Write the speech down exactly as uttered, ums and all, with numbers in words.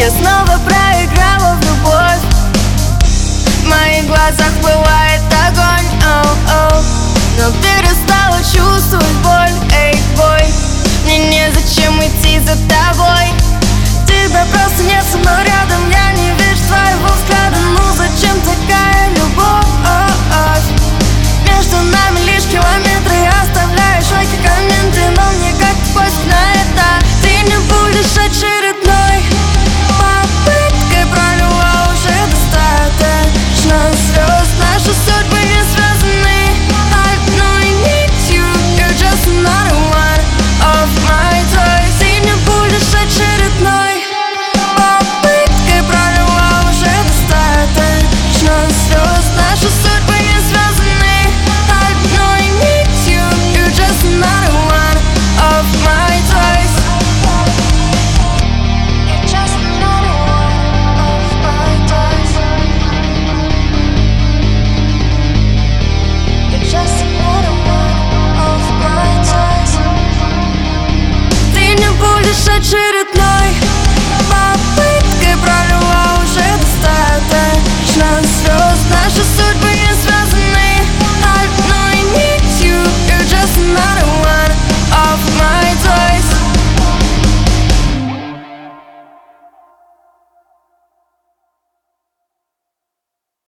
Я снова проиграла в любовь. В моих глазах пылает огонь, оу, оу. Но перестала чувствовать боль, эй, бой. Мне незачем идти за тобой. Тебя просто